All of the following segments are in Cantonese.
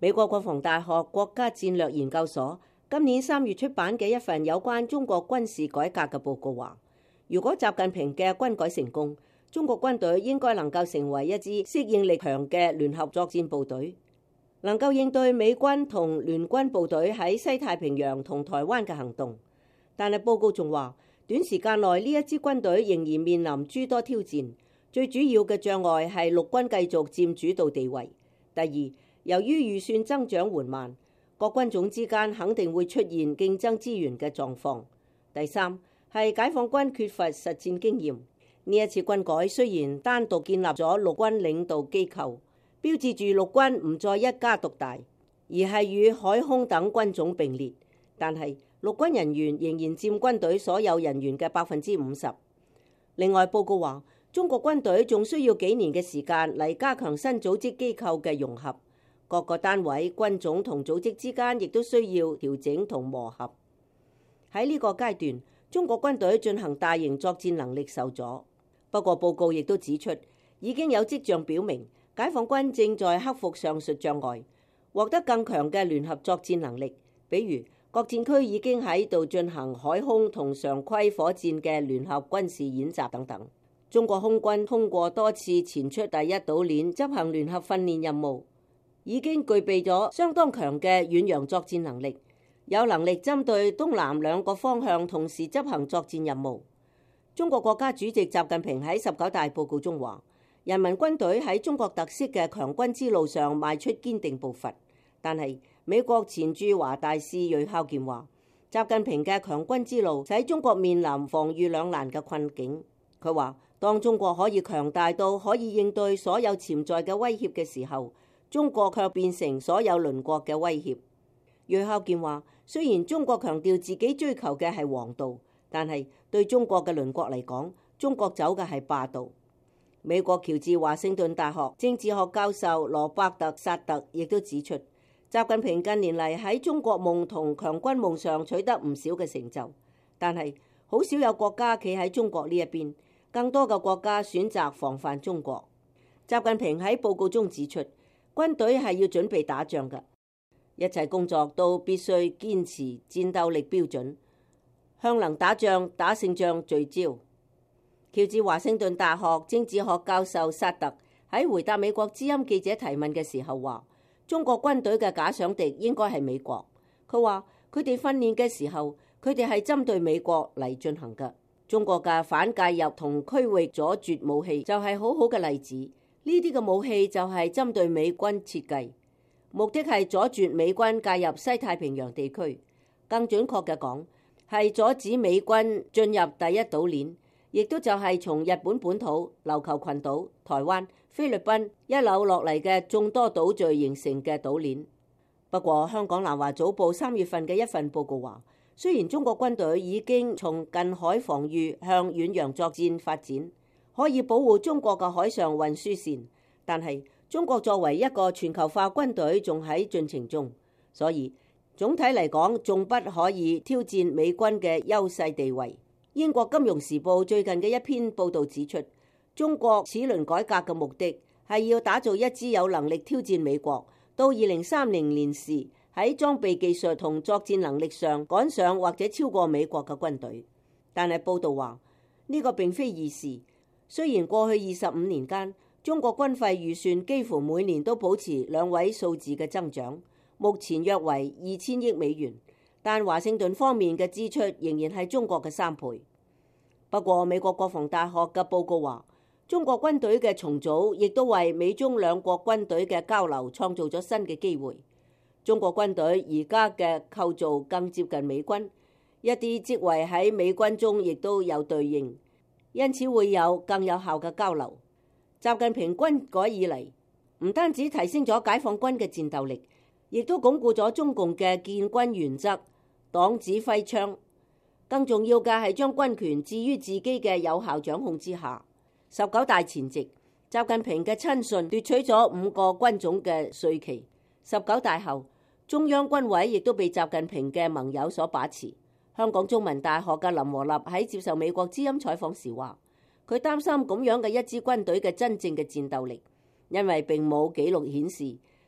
美國國防大學國家戰略研究所今年3月出版嘅一份有關中國軍事改革嘅報告話，如果習近平嘅軍改成功，中國軍隊應該能夠成為一支適應力強嘅聯合作戰部隊，能夠應對美軍同聯軍部隊喺西太平洋同台灣嘅行動。但係報告仲話，短時間內呢一支軍隊仍然面臨諸多挑戰，最主要嘅障礙係陸軍繼續佔主導地位。第二，由於預算增長緩慢，各軍種之間肯定會出現競爭資源嘅狀況。第三，係解放軍缺乏實戰經驗。呢一次軍改雖然單獨建立咗陸軍領導機構，標誌住陸軍唔再一家獨大，而係與海空等軍種並列，但係陸軍人員仍然佔軍隊所有人員嘅50%。另外，報告話，中國軍隊仲需要幾年嘅時間嚟加強新組織機構嘅融合，各個單位、軍種同組織之間亦都需要調整同磨合。喺呢個階段，中國軍隊進行大型作戰能力受阻。不過報告亦都指出，已經有跡象表明，解放軍正在克服上述障礙，獲得更強嘅聯合作戰能力。比如，各戰區已經喺度進行海空同常規火箭嘅聯合軍事演習等等。中國空軍通過多次前出第一島鏈執行聯合訓練任務，已經具備咗相當強嘅遠洋作戰能力，有能力針對東南兩個方向同時執行作戰任務。中國國家主席習近平喺19大報告中話，人民軍隊喺中國特色嘅強軍之路上邁出堅定步伐。但係美國前駐華大使芮孝健話，習近平嘅強軍之路使中國面臨防禦兩難嘅困境。佢話，當中國可以強大到可以應對所有潛在嘅威脅嘅時候，中國卻變成所有鄰國嘅威脅。芮孝健話，雖然中國強調自己追求嘅係王道，但係對中國嘅鄰國嚟講，中國走嘅係霸道。美國喬治華盛頓大學政治學教授羅伯特薩特亦都指出，習近平近年嚟喺中國夢同強軍夢上取得唔少嘅成就，但係好少有國家企喺中國呢一邊，更多嘅國家選擇防範中國。習近平喺報告中指出，軍隊係要準備打仗嘅，一切工作都必須堅持戰鬥力標準，向能打仗、打勝仗聚焦。喬治華盛頓大學政治學教授薩特喺回答美國之音記者提問嘅時候話，中國軍隊嘅假想敵應該係美國。佢話佢哋訓練嘅時候，佢哋係針對美國嚟進行嘅。中國嘅反介入同區域阻絕武器就係好好嘅例子。呢啲嘅武器就係針對美軍設計，目的係阻絕美軍介入西太平洋地區。更準確嘅講，係阻止美軍進入第一島鏈，亦都就係從日本本土、琉球群島、台灣、菲律賓一路落嚟嘅眾多島嶼形成嘅島鏈。不過，香港南華早報3月份嘅一份報告話，雖然中國軍隊已經從近海防禦向遠洋作戰發展，可以保護中國嘅海上運輸線，但係中國作為一個全球化軍隊仲喺進程中，所以總體嚟講仲不可以挑戰美軍嘅優勢地位。英國金融時報最近嘅一篇報導指出，中國此輪改革嘅目的係要打造一支有能力挑戰美國，到2030年時喺裝備技術同作戰能力上趕上或者超過美國嘅軍隊。但係報導話，呢個並非易事。雖然過去25年間，中國軍費預算幾乎每年都保持2位數字嘅增長，目前約為2000億美元，但華盛頓方面嘅支出仍然係中國嘅3倍。不過，美國國防大學嘅報告話，中國軍隊嘅重組亦都為美中兩國軍隊嘅交流創造咗新嘅機會。中國軍隊而家嘅構造更接近美軍，一啲職位喺美軍中亦都有對應，因此會有更有效嘅交流。習近平軍改以嚟，唔單止提升咗解放軍嘅戰鬥力，亦都鞏固咗中共嘅建軍原則、黨指揮槍。更重要嘅係將軍權置於自己嘅有效掌控之下。19大前夕，習近平嘅親信奪取咗5個軍種嘅稅期。19大後，中央軍委亦都被習近平嘅盟友所把持。香港中文大學嘅林和立喺接受美國之音採訪時話，佢擔心咁樣嘅一支軍隊嘅真正嘅戰鬥力，因為並冇紀錄顯示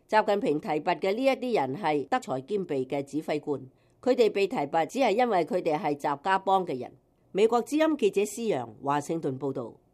習近平提拔嘅呢一啲人係德才兼備嘅指揮官，佢哋被提拔只係因為佢哋係習家幫嘅人。美國之音記者施洋華盛頓報道。